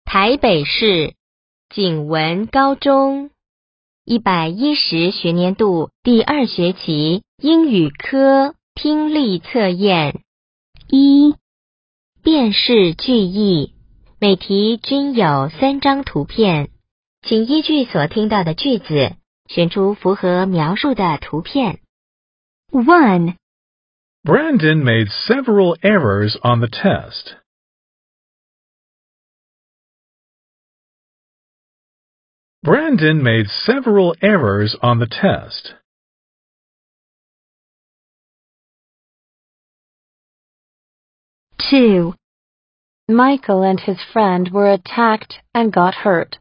台北市景文高中110学年度第2学期英语科听力测验。1. 辨识句意，每题均有3张图片，请依据所听到的句子选出符合描述的图片。1. Brandon made several errors on the test. Brandon made several errors on the test. 2. Michael and his friend were attacked and got hurt.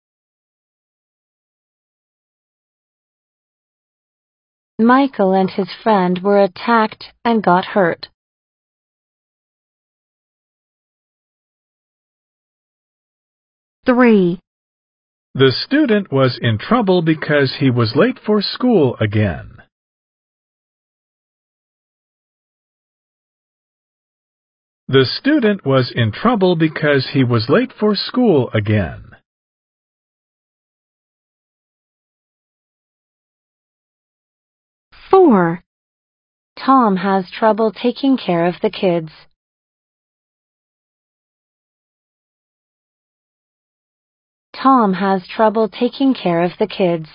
Michael and his friend were attacked and got hurt. 3. The student was in trouble because he was late for school again. The student was in trouble because he was late for school again. 4. Tom has trouble taking care of the kids. Tom has trouble taking care of the kids.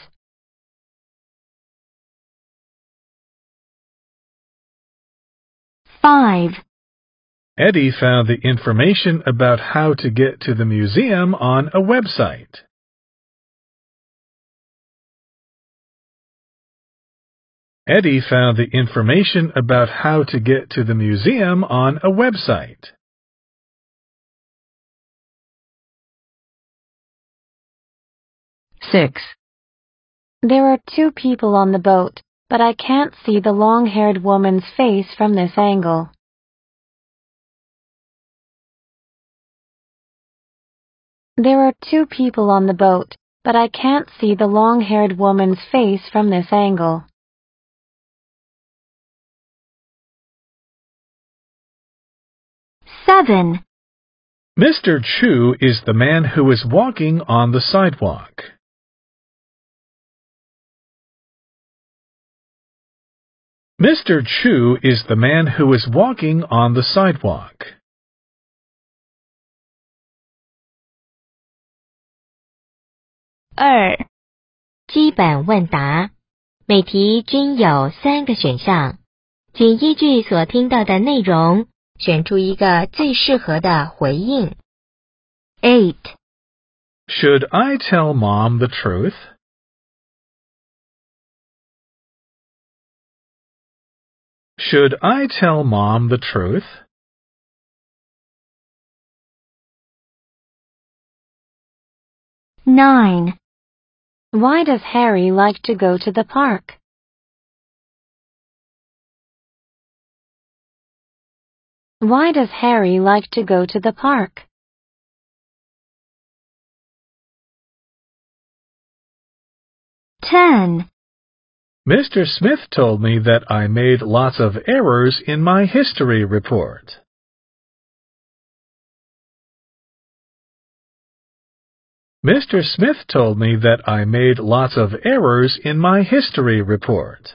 5. Eddie found the information about how to get to the museum on a website. Eddie found the information about how to get to the museum on a website. 6. There are 2 people on the boat, but I can't see the long-haired woman's face from this angle. There are 2 people on the boat, but I can't see the long-haired woman's face from this angle. 7. Mr. Chu is the man who is walking on the sidewalk. Mr. Chu is the man who is walking on the sidewalk. 2. 基本问答，每题均有3个选项，请依据所听到的内容选出一个最适合的回应。8. Should I tell Mom the truth? Should I tell Mom the truth? 9. Why does Harry like to go to the park? Why does Harry like to go to the park? 10. Mr. Smith told me that I made lots of errors in my history report. Mr. Smith told me that I made lots of errors in my history report.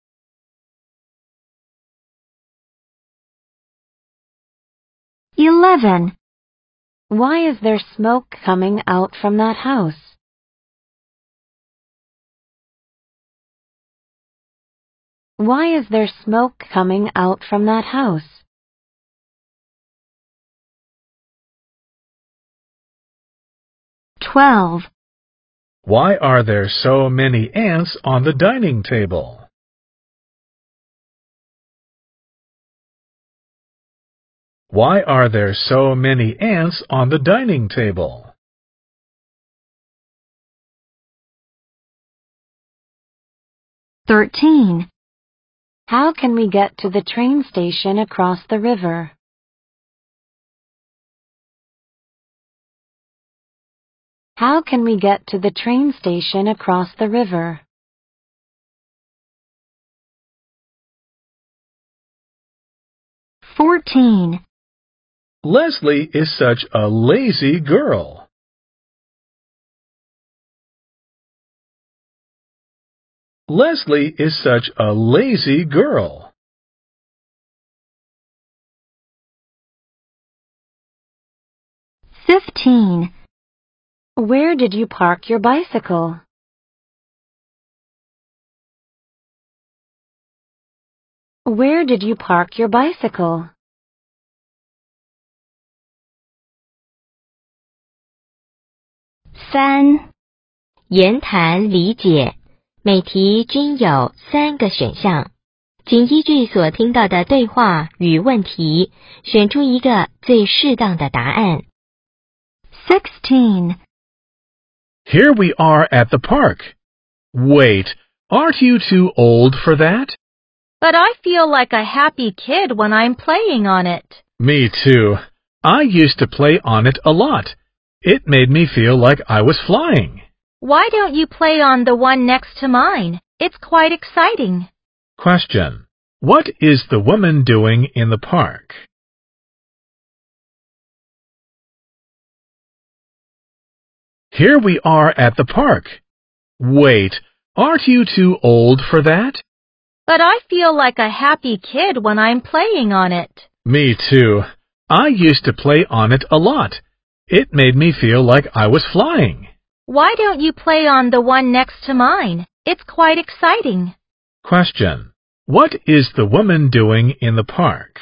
11. Why is there smoke coming out from that house? Why is there smoke coming out from that house? 12. Why are there so many ants on the dining table? Why are there so many ants on the dining table? 13. How can we get to the train station across the river? How can we get to the train station across the river? 14. Leslie is such a lazy girl. Leslie is such a lazy girl. "15. Where did you park your bicycle?" Where did you park your bicycle? 3. 言谈理解，每题均有3个选项，请依据所听到的对话与问题，选出一个最适当的答案。 16. Here we are at the park. Wait, aren't you too old for that? But I feel like a happy kid when I'm playing on it. Me too. I used to play on it a lot. It made me feel like I was flying. Why don't you play on the one next to mine? It's quite exciting. Question. What is the woman doing in the park? Here we are at the park. Wait, aren't you too old for that? But I feel like a happy kid when I'm playing on it. Me too. I used to play on it a lot. It made me feel like I was flying. Why don't you play on the one next to mine? It's quite exciting. Question. What is the woman doing in the park?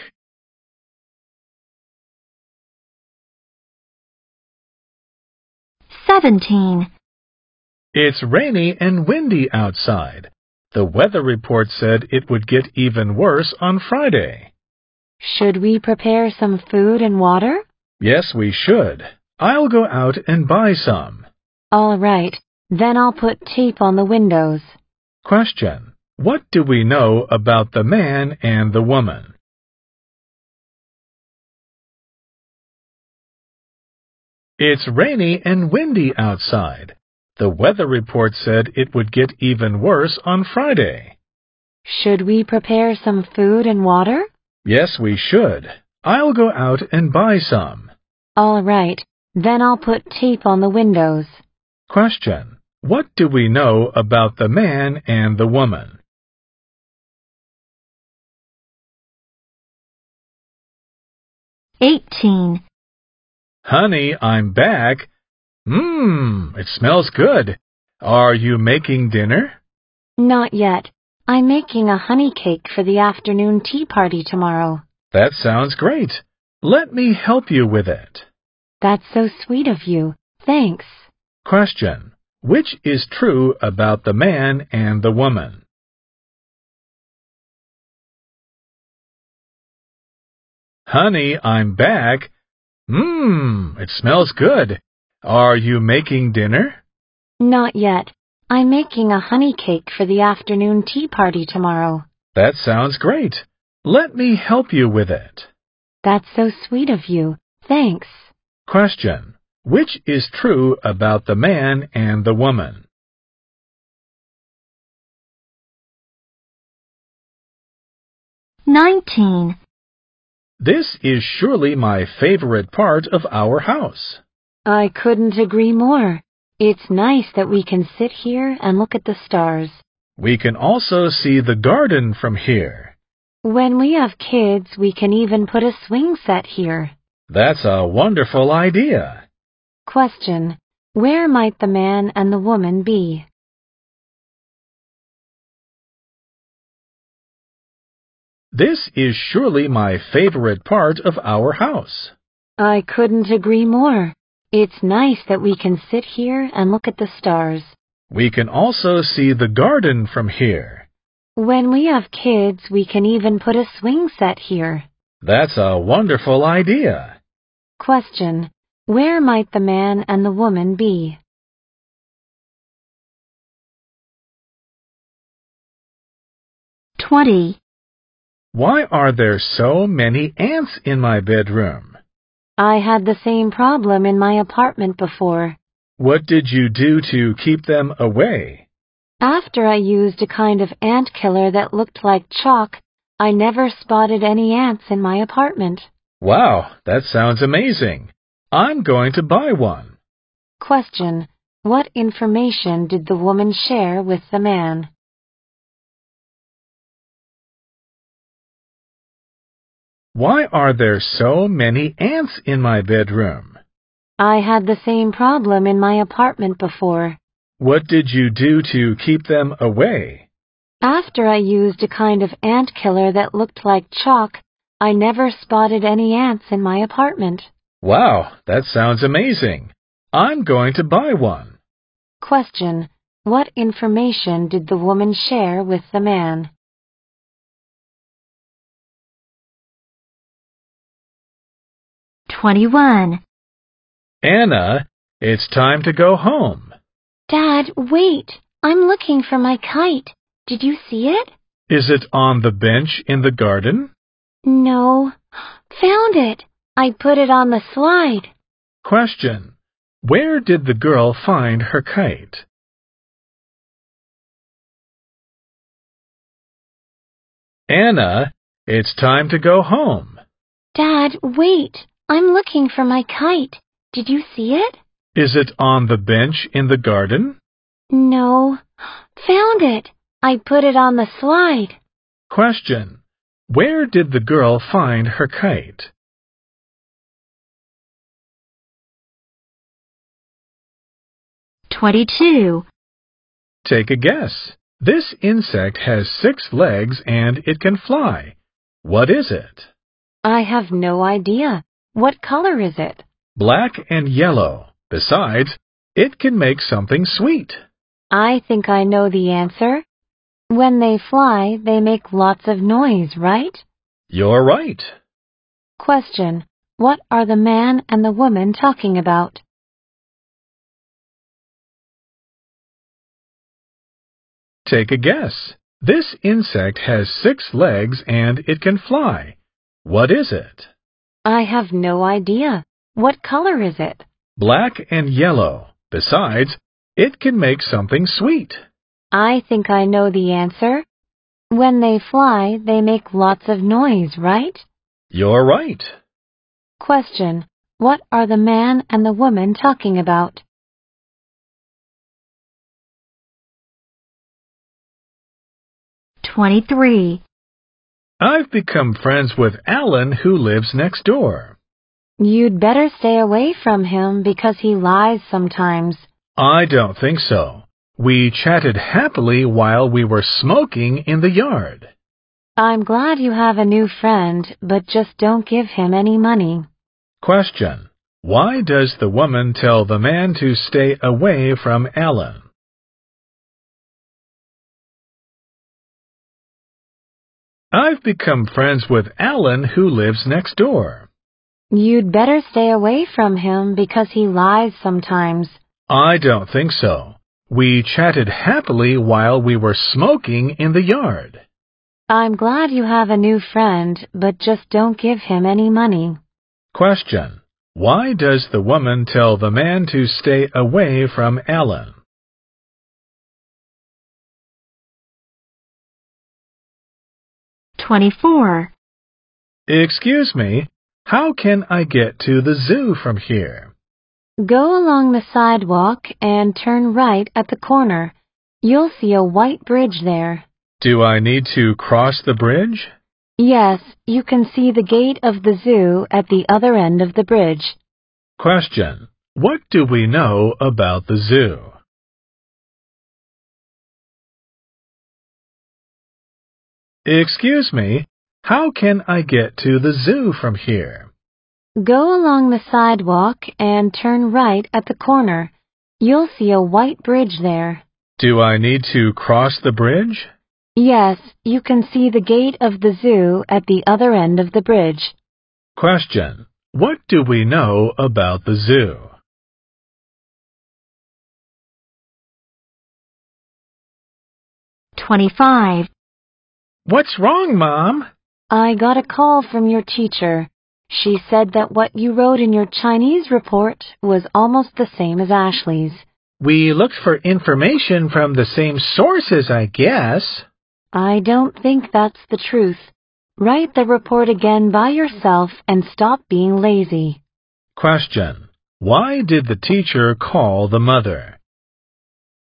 "17. It's rainy and windy outside. The weather report said it would get even worse on Friday. Should we prepare some food and water?" Yes, we should. I'll go out and buy some. All right, then I'll put tape on the windows. Question. What do we know about the man and the woman? It's rainy and windy outside. The weather report said it would get even worse on Friday. Should we prepare some food and water? Yes, we should. I'll go out and buy some. All right, then I'll put tape on the windows. Question. What do we know about the man and the woman? "18. Honey, I'm back. It smells good. Are you making dinner? Not yet. I'm making a honey cake for the afternoon tea party tomorrow. That sounds great. Let me help you with it. That's so sweet of you. Thanks. Question. Which is true about the man and the woman? Honey, I'm back. It smells good. Are you making dinner? Not yet. I'm making a honey cake for the afternoon tea party tomorrow. That sounds great. Let me help you with it. That's so sweet of you. Thanks. Question. Which is true about the man and the woman? "19. This is surely my favorite part of our house. I couldn't agree more. It's nice that we can sit here and look at the stars. We can also see the garden from here. When we have kids, we can even put a swing set here. That's a wonderful idea. Question. Where might the man and the woman be? This is surely my favorite part of our house. I couldn't agree more. It's nice that we can sit here and look at the stars. We can also see the garden from here. When we have kids, we can even put a swing set here. That's a wonderful idea. Question. Where might the man and the woman be? "20. Why are there so many ants in my bedroom? I had the same problem in my apartment before. What did you do to keep them away? After I used a kind of ant killer that looked like chalk, I never spotted any ants in my apartment. Wow, that sounds amazing. I'm going to buy one. Question. What information did the woman share with the man? Why are there so many ants in my bedroom? I had the same problem in my apartment before. What did you do to keep them away? After I used a kind of ant killer that looked like chalk, I never spotted any ants in my apartment. Wow, that sounds amazing. I'm going to buy one. Question: what information did the woman share with the man? Anna, it's time to go home. Dad, wait. I'm looking for my kite. Did you see it? Is it on the bench in the garden? No. Found it. I put it on the slide. Question: where did the girl find her kite? Anna, it's time to go home. Dad, wait. I'm looking for my kite. Did you see it? Is it on the bench in the garden? No. Found it. I put it on the slide. Question: where did the girl find her kite? Take a guess. This insect has 6 legs and it can fly. What is it? I have no idea. What color is it? Black and yellow. Besides, it can make something sweet. I think I know the answer. When they fly, they make lots of noise, right? You're right. Question: what are the man and the woman talking about? Take a guess. This insect has 6 legs and it can fly. What is it? I have no idea. What color is it? Black and yellow. Besides, it can make something sweet. I think I know the answer. When they fly, they make lots of noise, right? You're right. Question: what are the man and the woman talking about? I've become friends with Alan who lives next door. You'd better stay away from him because he lies sometimes. I don't think so. We chatted happily while we were smoking in the yard. I'm glad you have a new friend, but just don't give him any money. Question: why does the woman tell the man to stay away from Alan? I've become friends with Alan who lives next door. You'd better stay away from him because he lies sometimes. I don't think so. We chatted happily while we were smoking in the yard. I'm glad you have a new friend, but just don't give him any money. Question: why does the woman tell the man to stay away from Alan? Excuse me, how can I get to the zoo from here? Go along the sidewalk and turn right at the corner. You'll see a white bridge there. Do I need to cross the bridge? Yes, you can see the gate of the zoo at the other end of the bridge. Question: what do we know about the zoo? Excuse me, how can I get to the zoo from here? Go along the sidewalk and turn right at the corner. You'll see a white bridge there. Do I need to cross the bridge? Yes, you can see the gate of the zoo at the other end of the bridge. Question: what do we know about the zoo? What's wrong, Mom? I got a call from your teacher. She said that what you wrote in your Chinese report was almost the same as Ashley's. We looked for information from the same sources, I guess. I don't think that's the truth. Write the report again by yourself and stop being lazy. Question: why did the teacher call the mother?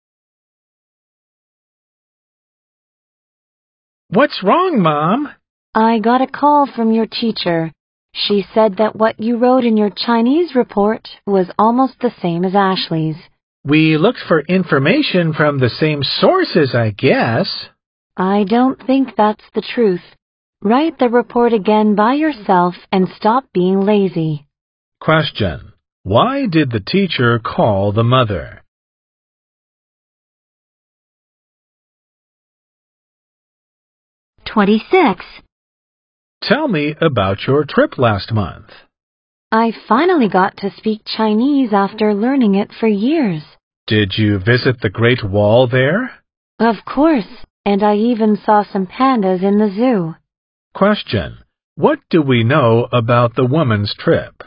What's wrong, Mom? I got a call from your teacher. She said that what you wrote in your Chinese report was almost the same as Ashley's. We looked for information from the same sources, I guess. I don't think that's the truth. Write the report again by yourself and stop being lazy. Question. Why did the teacher call the mother? (26) Tell me about your trip last month. I finally got to speak Chinese after learning it for years. Did you visit the Great Wall there? Of course, and I even saw some pandas in the zoo. Question. What do we know about the woman's trip?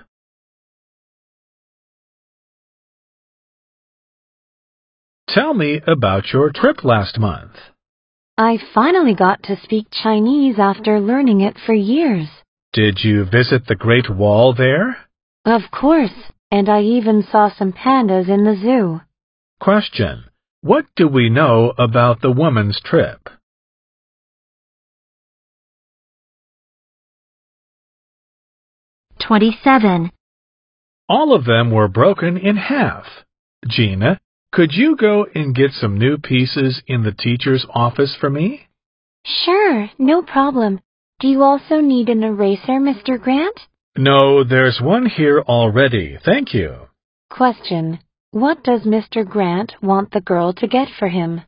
Tell me about your trip last month. I finally got to speak Chinese after learning it for years. Did you visit the Great Wall there? Of course, and I even saw some pandas in the zoo. Question. What do we know about the woman's trip? (27) All of them were broken in half. Gina, could you go and get some new pieces in the teacher's office for me? Sure, no problem. Do you also need an eraser, Mr. Grant? No, there's one here already, thank you. Question. What does Mr. Grant want the girl to get for him?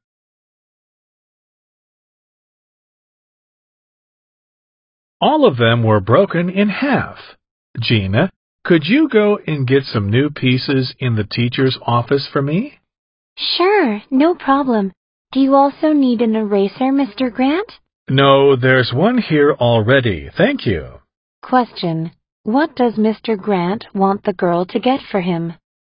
All of them were broken in half. Gina, could you go and get some new pieces in the teacher's office for me? Sure, no problem. Do you also need an eraser, Mr. Grant? No, there's one here already, thank you. Question. What does Mr. Grant want the girl to get for him?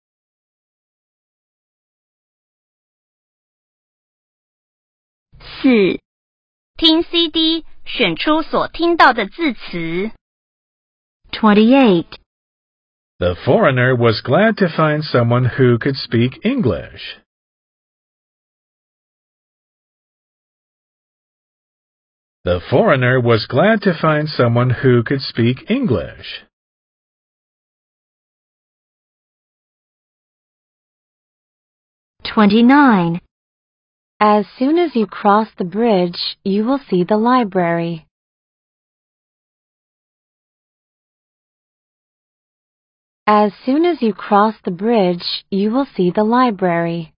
4 听 CD， 选出所听到的字词。 (28) The foreigner was glad to find someone who could speak English. The foreigner was glad to find someone who could speak English. 29. As soon as you cross the bridge, you will see the library. As soon as you cross the bridge, you will see the library.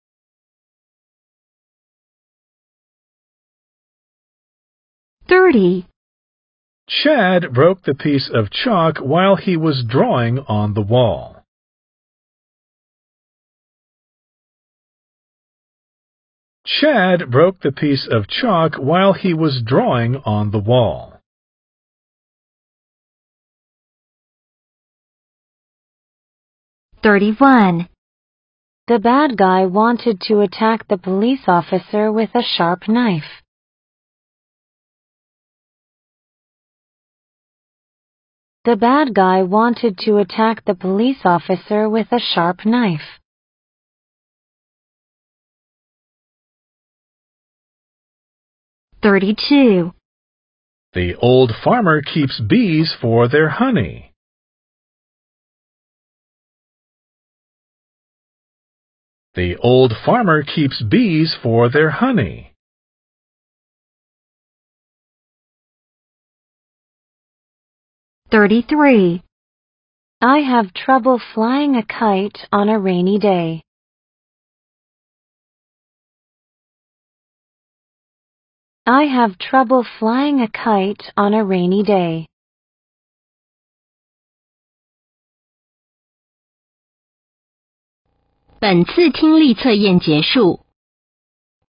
30. Chad broke the piece of chalk while he was drawing on the wall. Chad broke the piece of chalk while he was drawing on the wall. 31. The bad guy wanted to attack the police officer with a sharp knife. The bad guy wanted to attack the police officer with a sharp knife. 32. The old farmer keeps bees for their honey. The old farmer keeps bees for their honey. 33. I have trouble flying a kite on a rainy day. I have trouble flying a kite on a rainy day. 本次听力测验结束。